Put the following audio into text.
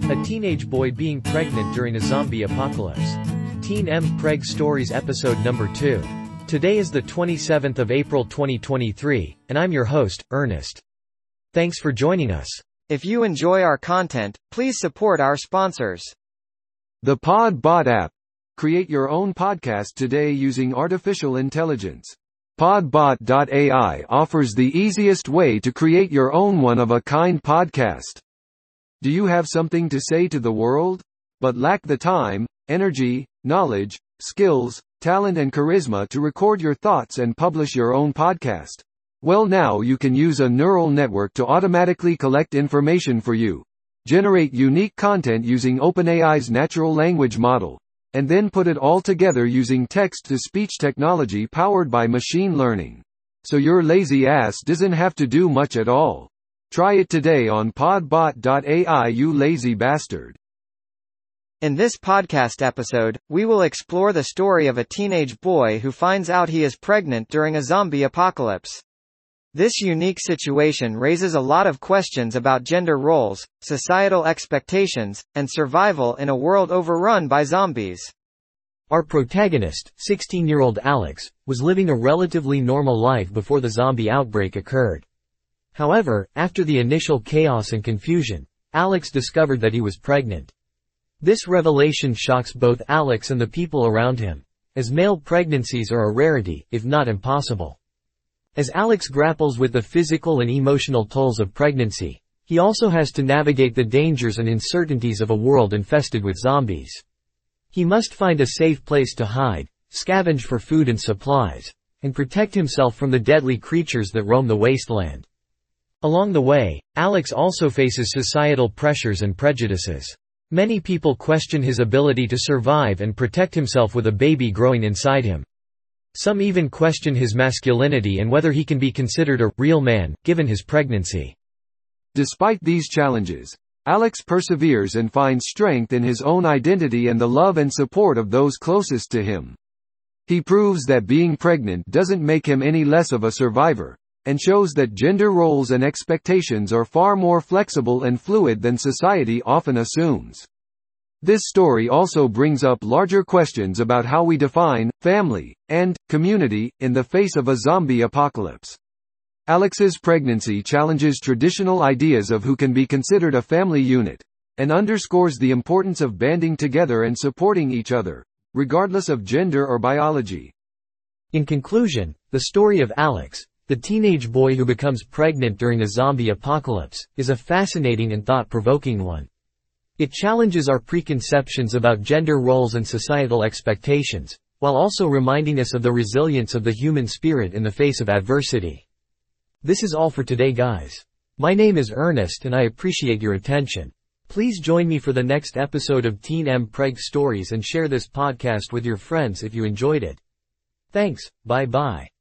A teenage boy being pregnant during a zombie apocalypse. Teen M Preg Stories episode number 2. Today is the 27th of April 2023, and I'm your host, Ernest. Thanks for joining us. If you enjoy our content, please support our sponsors. The PodBot app. Create your own podcast today using artificial intelligence. PodBot.ai offers the easiest way to create your own one-of-a-kind podcast. Do you have something to say to the world, but lack the time, energy, knowledge, skills, talent and charisma to record your thoughts and publish your own podcast? Well, now you can use a neural network to automatically collect information for you, generate unique content using OpenAI's natural language model, and then put it all together using text-to-speech technology powered by machine learning. So your lazy ass doesn't have to do much at all. Try it today on podbot.ai, you lazy bastard. In this podcast episode, we will explore the story of a teenage boy who finds out he is pregnant during a zombie apocalypse. This unique situation raises a lot of questions about gender roles, societal expectations, and survival in a world overrun by zombies. Our protagonist, 16-year-old Alex, was living a relatively normal life before the zombie outbreak occurred. However, after the initial chaos and confusion, Alex discovered that he was pregnant. This revelation shocks both Alex and the people around him, as male pregnancies are a rarity, if not impossible. As Alex grapples with the physical and emotional tolls of pregnancy, he also has to navigate the dangers and uncertainties of a world infested with zombies. He must find a safe place to hide, scavenge for food and supplies, and protect himself from the deadly creatures that roam the wasteland. Along the way, Alex also faces societal pressures and prejudices. Many people question his ability to survive and protect himself with a baby growing inside him. Some even question his masculinity and whether he can be considered a real man, given his pregnancy. Despite these challenges, Alex perseveres and finds strength in his own identity and the love and support of those closest to him. He proves that being pregnant doesn't make him any less of a survivor, and shows that gender roles and expectations are far more flexible and fluid than society often assumes. This story also brings up larger questions about how we define family and community in the face of a zombie apocalypse. Alex's pregnancy challenges traditional ideas of who can be considered a family unit, and underscores the importance of banding together and supporting each other, regardless of gender or biology. In conclusion, the story of Alex, the teenage boy who becomes pregnant during a zombie apocalypse, is a fascinating and thought-provoking one. It challenges our preconceptions about gender roles and societal expectations, while also reminding us of the resilience of the human spirit in the face of adversity. This is all for today, guys. My name is Ernest and I appreciate your attention. Please join me for the next episode of Teen M Preg Stories and share this podcast with your friends if you enjoyed it. Thanks, bye-bye.